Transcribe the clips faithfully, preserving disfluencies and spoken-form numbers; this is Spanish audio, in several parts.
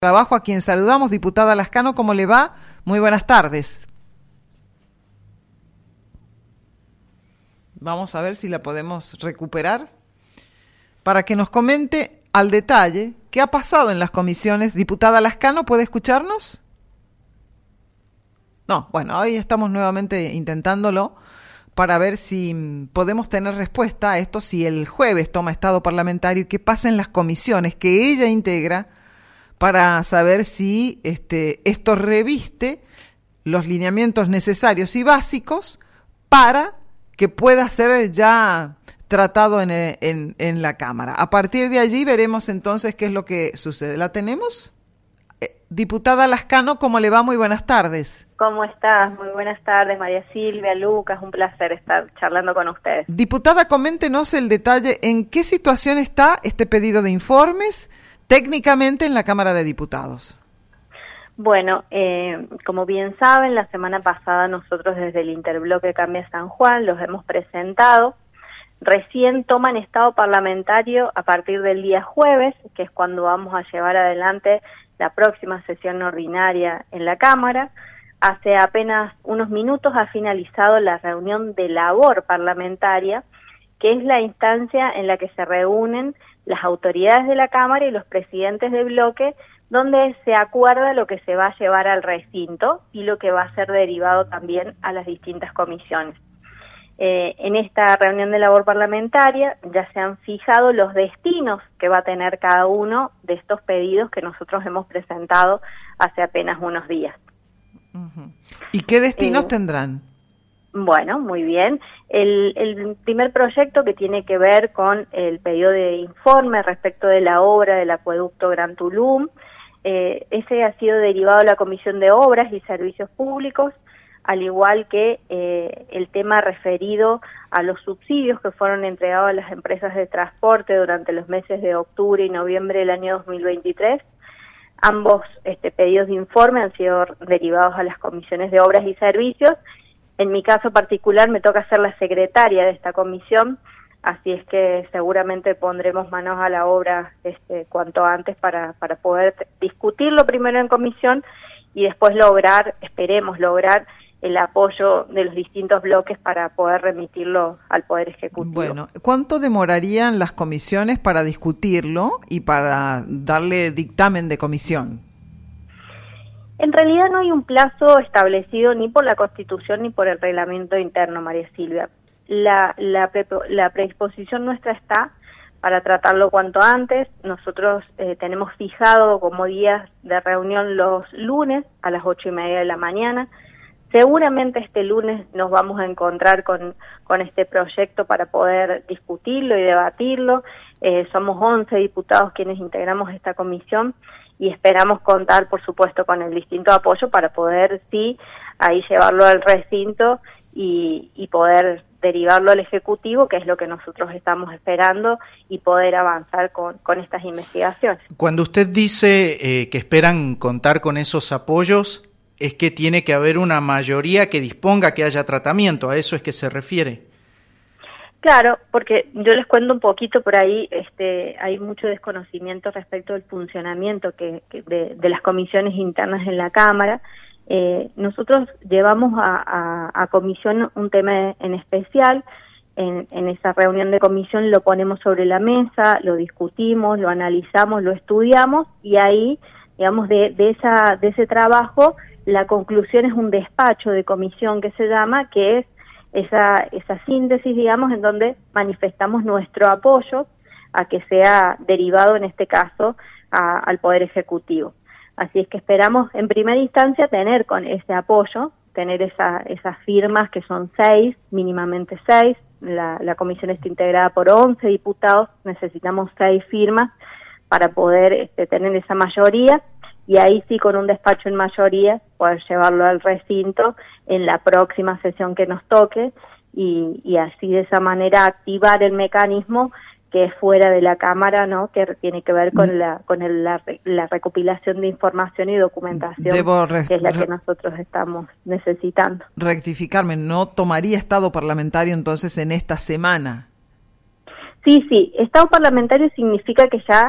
Trabajo, a quien saludamos. Diputada Lascano, ¿cómo le va? Muy buenas tardes. Vamos a ver si la podemos recuperar para que nos comente al detalle qué ha pasado en las comisiones. Diputada Lascano, ¿puede escucharnos? No, bueno, hoy estamos nuevamente intentándolo para ver si podemos tener respuesta a esto, si el jueves toma estado parlamentario y qué pasa en las comisiones que ella integra, para saber si este, esto reviste los lineamientos necesarios y básicos para que pueda ser ya tratado en, en, en la Cámara. A partir de allí veremos entonces qué es lo que sucede. ¿La tenemos? Eh, diputada Lascano, ¿cómo le va? Muy buenas tardes. ¿Cómo estás? Muy buenas tardes, María Silvia, Lucas, un placer estar charlando con ustedes. Diputada, coméntenos el detalle, ¿en qué situación está este pedido de informes técnicamente en la Cámara de Diputados? Bueno, eh, como bien saben, la semana pasada nosotros desde el Interbloque Cambia San Juan los hemos presentado. Recién toman estado parlamentario a partir del día jueves, que es cuando vamos a llevar adelante la próxima sesión ordinaria en la Cámara. Hace apenas unos minutos ha finalizado la reunión de labor parlamentaria, que es la instancia en la que se reúnen las autoridades de la Cámara y los presidentes de bloque, donde se acuerda lo que se va a llevar al recinto y lo que va a ser derivado también a las distintas comisiones. Eh, en esta reunión de labor parlamentaria ya se han fijado los destinos que va a tener cada uno de estos pedidos que nosotros hemos presentado hace apenas unos días. Uh-huh. ¿Y qué destinos eh, tendrán? Bueno, muy bien. El, el primer proyecto, que tiene que ver con el pedido de informe respecto de la obra del acueducto Gran Tulum, eh, ese ha sido derivado a la Comisión de Obras y Servicios Públicos, al igual que eh, el tema referido a los subsidios que fueron entregados a las empresas de transporte durante los meses de octubre y noviembre del año dos mil veintitrés. Ambos este, pedidos de informe han sido derivados a las comisiones de Obras y Servicios. En mi caso particular me toca ser la secretaria de esta comisión, así es que seguramente pondremos manos a la obra este, cuanto antes para, para poder discutirlo primero en comisión y después lograr, esperemos lograr, el apoyo de los distintos bloques para poder remitirlo al Poder Ejecutivo. Bueno, ¿cuánto demorarían las comisiones para discutirlo y para darle dictamen de comisión? En realidad no hay un plazo establecido ni por la Constitución ni por el reglamento interno, María Silvia. La, la, pre, la predisposición nuestra está para tratarlo cuanto antes. Nosotros eh, tenemos fijado como días de reunión los lunes a las ocho y media de la mañana. Seguramente este lunes nos vamos a encontrar con, con este proyecto para poder discutirlo y debatirlo. Eh, somos once diputados quienes integramos esta comisión y esperamos contar, por supuesto, con el distinto apoyo para poder, sí, ahí llevarlo al recinto y, y poder derivarlo al Ejecutivo, que es lo que nosotros estamos esperando, y poder avanzar con, con estas investigaciones. Cuando usted dice eh, que esperan contar con esos apoyos, es que tiene que haber una mayoría que disponga que haya tratamiento, ¿a eso es que se refiere? Claro, porque yo les cuento un poquito por ahí, este, hay mucho desconocimiento respecto del funcionamiento que, que de, de las comisiones internas en la Cámara. Eh, nosotros llevamos a, a, a comisión un tema en especial. En, en esa reunión de comisión lo ponemos sobre la mesa, lo discutimos, lo analizamos, lo estudiamos y ahí, digamos, de, de, esa, de ese trabajo, la conclusión es un despacho de comisión que se llama, que es esa, esa síntesis, digamos, en donde manifestamos nuestro apoyo a que sea derivado, en este caso, a, al Poder Ejecutivo. Así es que esperamos, en primera instancia, tener con ese apoyo, tener esa, esas firmas, que son seis, mínimamente seis. La, la comisión está integrada por once diputados, necesitamos seis firmas para poder este, tener esa mayoría, y ahí sí, con un despacho en mayoría, poder llevarlo al recinto en la próxima sesión que nos toque, y, y así de esa manera activar el mecanismo que es fuera de la Cámara, ¿no? Que tiene que ver con la con el, la, la recopilación de información y documentación, Debo re- que es la que re- nosotros estamos necesitando. Rectificarme, ¿no tomaría estado parlamentario entonces en esta semana? Sí, sí, estado parlamentario significa que ya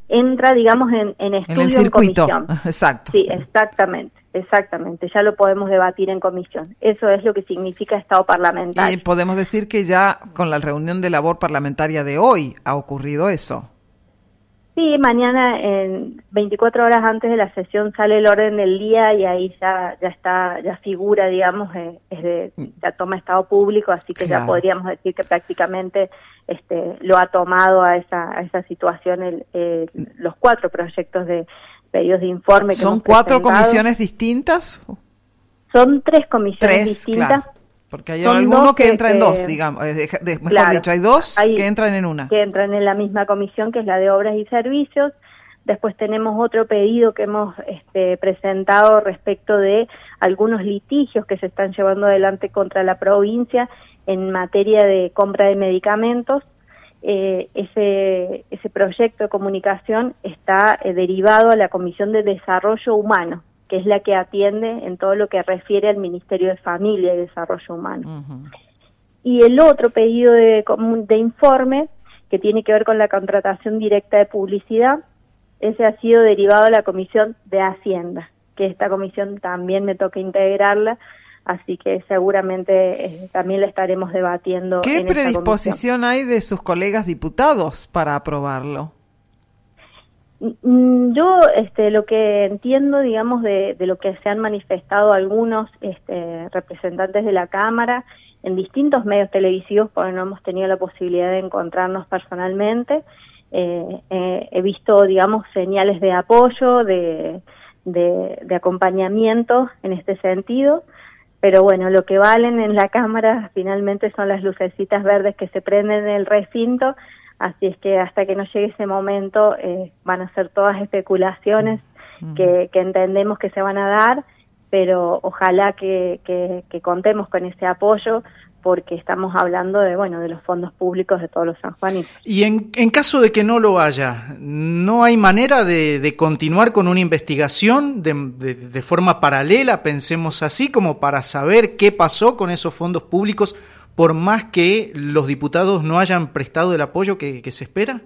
entra, digamos, en, en estudio en el circuito. En comisión. Exacto. Sí, exactamente, exactamente. Ya lo podemos debatir en comisión. Eso es lo que significa estado parlamentario. Y podemos decir que ya con la reunión de labor parlamentaria de hoy ha ocurrido eso. Sí, mañana, en veinticuatro horas antes de la sesión, sale el orden del día y ahí ya ya está, ya figura, digamos, eh, es de, ya toma estado público, así que claro, ya podríamos decir que prácticamente este lo ha tomado a esa a esa situación el, el, los cuatro proyectos de pedidos de informe. Que ¿Son cuatro presentado. comisiones distintas? Son tres comisiones tres, distintas. Claro. Porque hay alguno que, que entra que, en dos, digamos, de, de, mejor claro, dicho, hay dos hay, que entran en una. Que entran en la misma comisión, que es la de Obras y Servicios. Después tenemos otro pedido que hemos este, presentado respecto de algunos litigios que se están llevando adelante contra la provincia en materia de compra de medicamentos. Eh, ese, ese proyecto de comunicación está eh, derivado a la Comisión de Desarrollo Humano, que es la que atiende en todo lo que refiere al Ministerio de Familia y Desarrollo Humano. Uh-huh. Y el otro pedido de, de informe, que tiene que ver con la contratación directa de publicidad, ese ha sido derivado a la Comisión de Hacienda, que esta comisión también me toca integrarla, así que seguramente eh, también la estaremos debatiendo. ¿Qué en predisposición hay de sus colegas diputados para aprobarlo? Yo este, lo que entiendo, digamos, de, de lo que se han manifestado algunos este, representantes de la Cámara en distintos medios televisivos, porque no hemos tenido la posibilidad de encontrarnos personalmente, eh, eh, he visto, digamos, señales de apoyo, de, de, de acompañamiento en este sentido, pero bueno, lo que valen en la Cámara finalmente son las lucecitas verdes que se prenden en el recinto. Así es que hasta que no llegue ese momento eh, van a ser todas especulaciones uh-huh. que, que entendemos que se van a dar, pero ojalá que, que, que contemos con ese apoyo, porque estamos hablando de bueno de los fondos públicos de todos los sanjuaninos. Y en, en caso de que no lo haya, ¿no hay manera de, de continuar con una investigación de, de, de forma paralela, pensemos así, como para saber qué pasó con esos fondos públicos, por más que los diputados no hayan prestado el apoyo que, que se espera?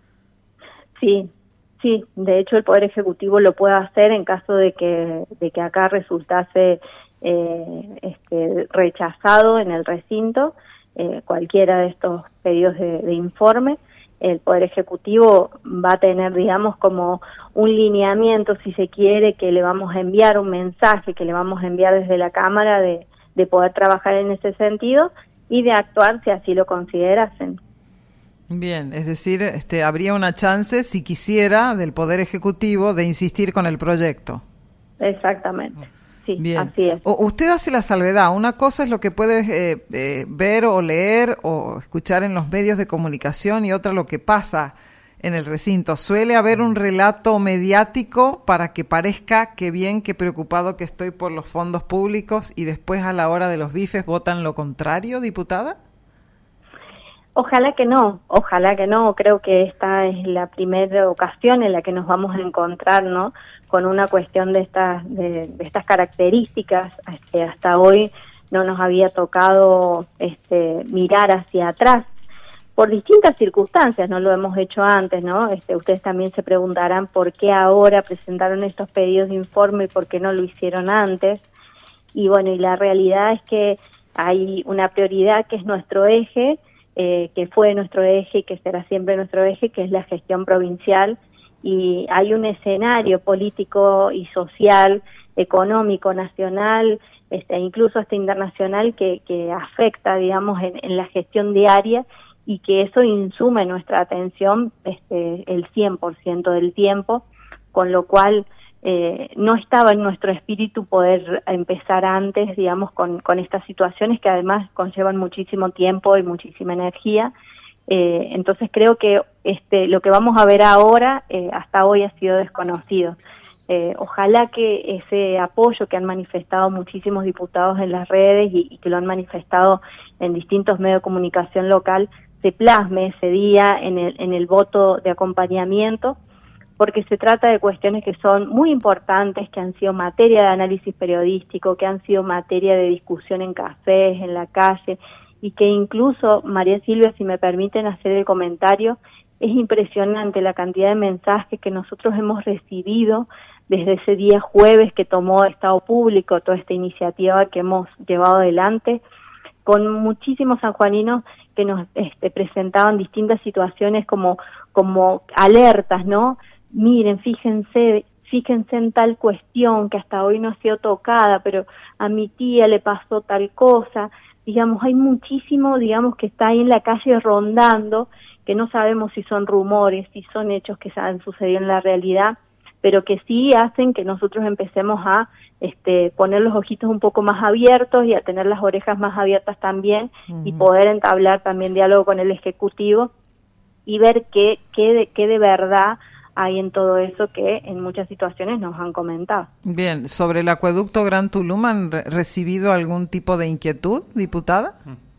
Sí, sí. De hecho, el Poder Ejecutivo lo puede hacer en caso de que de que acá resultase eh, este, rechazado en el recinto eh, cualquiera de estos pedidos de, de informe. El Poder Ejecutivo va a tener, digamos, como un lineamiento, si se quiere, que le vamos a enviar un mensaje, que le vamos a enviar desde la Cámara de, de poder trabajar en ese sentido y de actuar si así lo considerasen. Bien, es decir, este, habría una chance, si quisiera, del Poder Ejecutivo de insistir con el proyecto. Exactamente, sí, bien. Así es. O, usted hace la salvedad, una cosa es lo que puede eh, eh, ver o leer o escuchar en los medios de comunicación y otra lo que pasa en el recinto. ¿Suele haber un relato mediático para que parezca que bien, que preocupado que estoy por los fondos públicos y después a la hora de los bifes votan lo contrario, diputada? Ojalá que no, ojalá que no. Creo que esta es la primera ocasión en la que nos vamos a encontrar, ¿no?, con una cuestión de estas de, de estas características. Este, hasta hoy no nos había tocado este, mirar hacia atrás, por distintas circunstancias, no lo hemos hecho antes, ¿no? Este, ustedes también se preguntarán por qué ahora presentaron estos pedidos de informe y por qué no lo hicieron antes. Y bueno, y la realidad es que hay una prioridad que es nuestro eje, eh, que fue nuestro eje y que será siempre nuestro eje, que es la gestión provincial. Y hay un escenario político y social, económico, nacional, este, incluso hasta internacional, que, que afecta, digamos, en, en la gestión diaria, y que eso insume nuestra atención este, el cien por ciento del tiempo, con lo cual eh, no estaba en nuestro espíritu poder empezar antes, digamos, con, con estas situaciones que además conllevan muchísimo tiempo y muchísima energía. Eh, entonces creo que este, lo que vamos a ver ahora eh, hasta hoy ha sido desconocido. Eh, ojalá que ese apoyo que han manifestado muchísimos diputados en las redes y, y que lo han manifestado en distintos medios de comunicación local se plasme ese día en el, en el voto de acompañamiento, porque se trata de cuestiones que son muy importantes, que han sido materia de análisis periodístico, que han sido materia de discusión en cafés, en la calle, y que incluso, María Silvia, si me permiten hacer el comentario, es impresionante la cantidad de mensajes que nosotros hemos recibido desde ese día jueves que tomó Estado Público toda esta iniciativa que hemos llevado adelante, con muchísimos sanjuaninos que nos este, presentaban distintas situaciones como, como alertas, ¿no? Miren, fíjense, fíjense en tal cuestión que hasta hoy no ha sido tocada, pero a mi tía le pasó tal cosa. Digamos, hay muchísimo, digamos, que está ahí en la calle rondando, que no sabemos si son rumores, si son hechos que han sucedido en la realidad, pero que sí hacen que nosotros empecemos a este, poner los ojitos un poco más abiertos y a tener las orejas más abiertas también, uh-huh. y poder entablar también diálogo con el Ejecutivo y ver qué, qué, de, qué de verdad hay en todo eso que en muchas situaciones nos han comentado. Bien, sobre el acueducto Gran Tulum, ¿han re- recibido algún tipo de inquietud, diputada?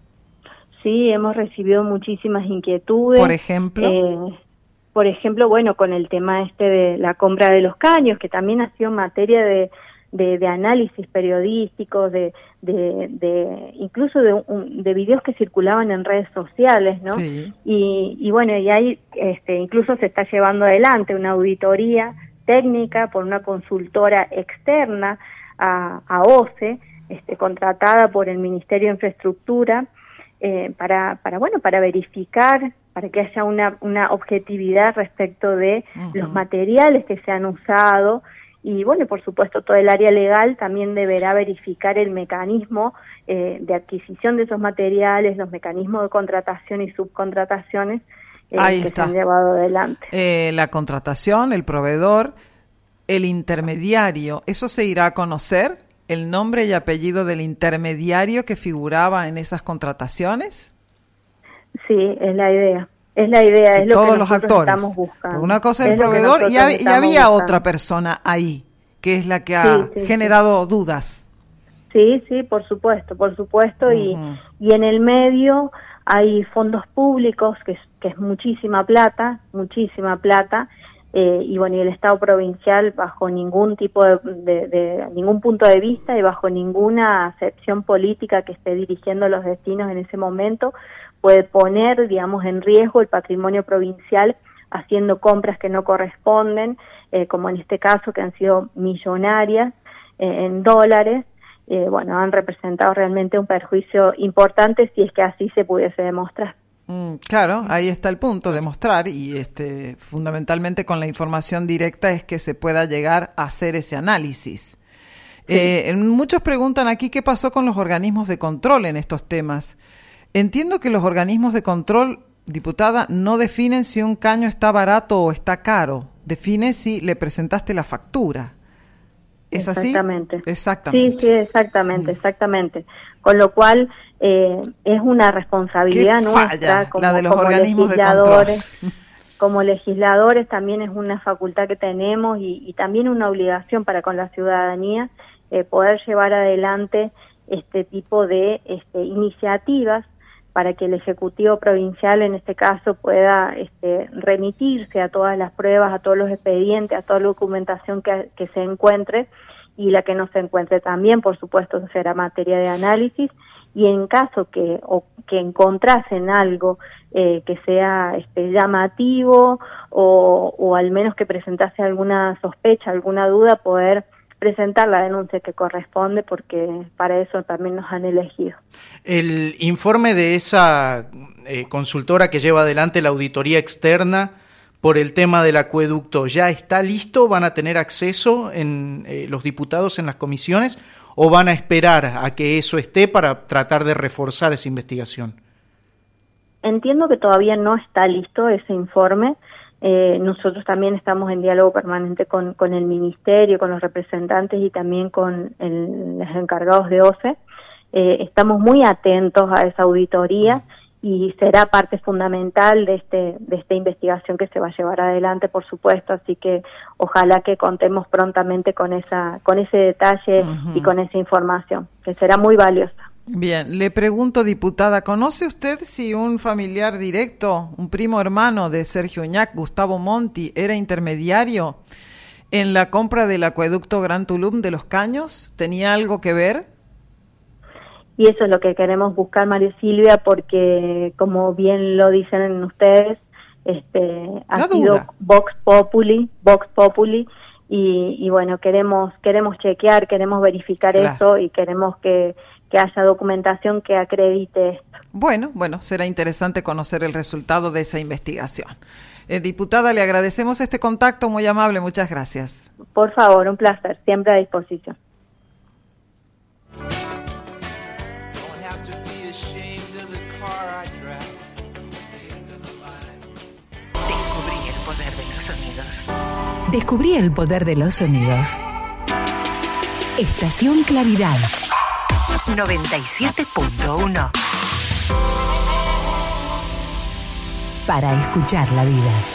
Sí, hemos recibido muchísimas inquietudes. Por ejemplo. Eh, por ejemplo, bueno, con el tema este de la compra de los caños, que también ha sido materia de, de, de análisis periodísticos, de, de, de incluso de, un, de videos que circulaban en redes sociales, ¿no? Sí. Y, y bueno, y ahí este, incluso se está llevando adelante una auditoría técnica por una consultora externa a, a O C E, este, contratada por el Ministerio de Infraestructura, eh, para, para, bueno, para verificar, para que haya una, una objetividad respecto de uh-huh. los materiales que se han usado. Y bueno, por supuesto, todo el área legal también deberá verificar el mecanismo eh, de adquisición de esos materiales, los mecanismos de contratación y subcontrataciones eh, Ahí que está. se han llevado adelante. Eh, la contratación, el proveedor, el intermediario, ¿eso se irá a conocer? ¿El nombre y apellido del intermediario que figuraba en esas contrataciones? Sí, es la idea. Es la idea, sí, es lo todos que los nosotros actores. estamos buscando. Por una cosa el es proveedor y, hab- y había buscando. otra persona ahí, que es la que ha sí, sí, generado sí. dudas. Sí, sí, por supuesto, por supuesto. Uh-huh. y, y en el medio hay fondos públicos, que es, que es muchísima plata, muchísima plata, eh, y bueno, y el Estado provincial bajo ningún tipo de, de, de, ningún punto de vista y bajo ninguna acepción política que esté dirigiendo los destinos en ese momento, puede poner, digamos, en riesgo el patrimonio provincial haciendo compras que no corresponden, eh, como en este caso que han sido millonarias eh, en dólares. Eh, bueno, han representado realmente un perjuicio importante si es que así se pudiese demostrar. Mm, claro, ahí está el punto, demostrar, y este fundamentalmente con la información directa es que se pueda llegar a hacer ese análisis. Sí. Eh, muchos preguntan aquí qué pasó con los organismos de control en estos temas. Entiendo que los organismos de control, diputada, no definen si un caño está barato o está caro, define si le presentaste la factura. ¿Es así? Exactamente. Exactamente. Sí, sí, exactamente, exactamente. Con lo cual eh, es una responsabilidad Qué nuestra falla, como, la de los como organismos legisladores. De control. Como legisladores también es una facultad que tenemos y, y también una obligación para con la ciudadanía eh, poder llevar adelante este tipo de este, iniciativas para que el Ejecutivo Provincial, en este caso, pueda este, remitirse a todas las pruebas, a todos los expedientes, a toda la documentación que, que se encuentre, y la que no se encuentre también, por supuesto, será materia de análisis, y en caso que o que encontrasen algo eh, que sea este, llamativo o, o al menos que presentase alguna sospecha, alguna duda, poder presentar la denuncia que corresponde, porque para eso también nos han elegido. El informe de esa eh, consultora que lleva adelante la auditoría externa por el tema del acueducto, ¿ya está listo? ¿Van a tener acceso en eh, los diputados en las comisiones o van a esperar a que eso esté para tratar de reforzar esa investigación? Entiendo que todavía no está listo ese informe. Eh, nosotros también estamos en diálogo permanente con, con el Ministerio, con los representantes y también con el, los encargados de O C E. Eh, estamos muy atentos a esa auditoría y será parte fundamental de este de esta investigación que se va a llevar adelante, por supuesto, así que ojalá que contemos prontamente con esa con ese detalle uh-huh. y con esa información, que será muy valiosa. Bien, le pregunto, diputada, ¿conoce usted si un familiar directo, un primo hermano de Sergio Oñac, Gustavo Monti, era intermediario en la compra del acueducto Gran Tulum de los Caños? ¿Tenía algo que ver? Y eso es lo que queremos buscar, María Silvia, porque como bien lo dicen ustedes, este, ha no sido duda. Vox Populi, Vox Populi, y, y bueno, queremos queremos chequear, queremos verificar Claro. eso y queremos que, que haya documentación que acredite esto. Bueno, bueno, será interesante conocer el resultado de esa investigación. Eh, diputada, le agradecemos este contacto, muy amable, muchas gracias. Por favor, un placer, siempre a disposición. Descubrí el poder de los sonidos. Descubrí el poder de los sonidos. Estación Claridad noventa y siete punto uno. Para escuchar la vida.